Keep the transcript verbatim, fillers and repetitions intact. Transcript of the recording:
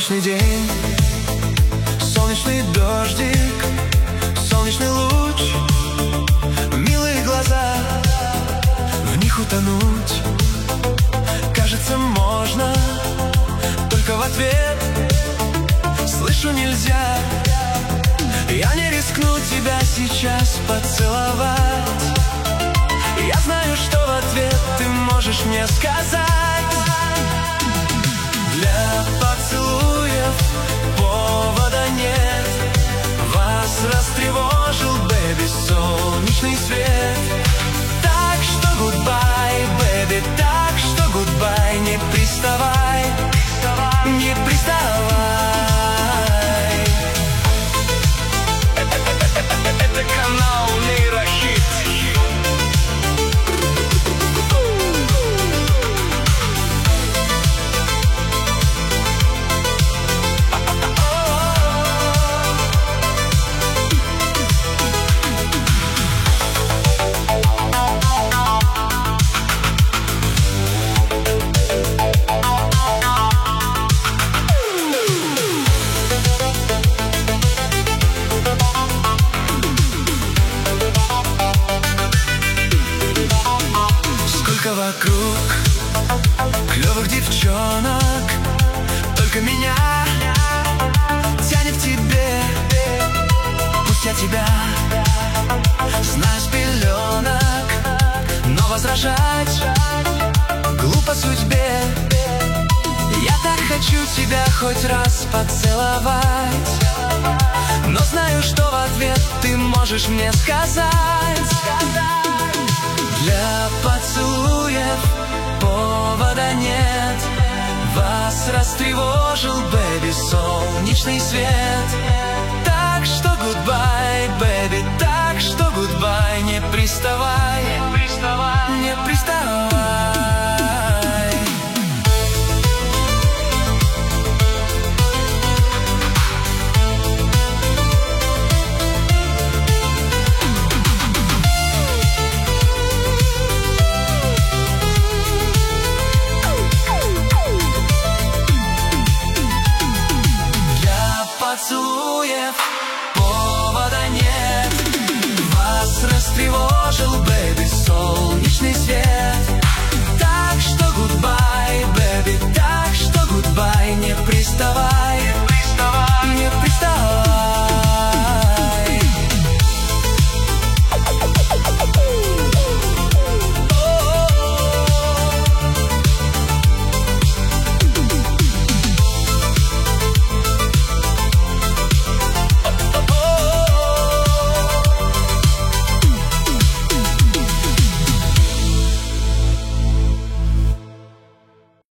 Солнечный день, солнечный дождик, солнечный луч, милые глаза, в них утонуть. Кажется, можно, только в ответ слышу нельзя. Я не рискну тебя сейчас поцеловать. Я знаю, что в ответ ты можешь мне сказать. Для поцелуев повода нет. Вас растревожил, бэби, солнечный свет. Так что гудбай, бэби, так что гудбай. Не приставай, не приставай. Это канал Нейрохит. Вокруг клевых девчонок, только меня тянет к тебе. Пусть я тебя знаю с пеленок, но возражать глупо судьбе. Я так хочу тебя хоть раз поцеловать, но знаю, что в ответ ты можешь мне сказать. Для поцелуев повода нет. Вас растревожил, бэби, солнечный свет. Так что гудбай, бэби, так что гудбай. Не приставай, не приставай, не приставай.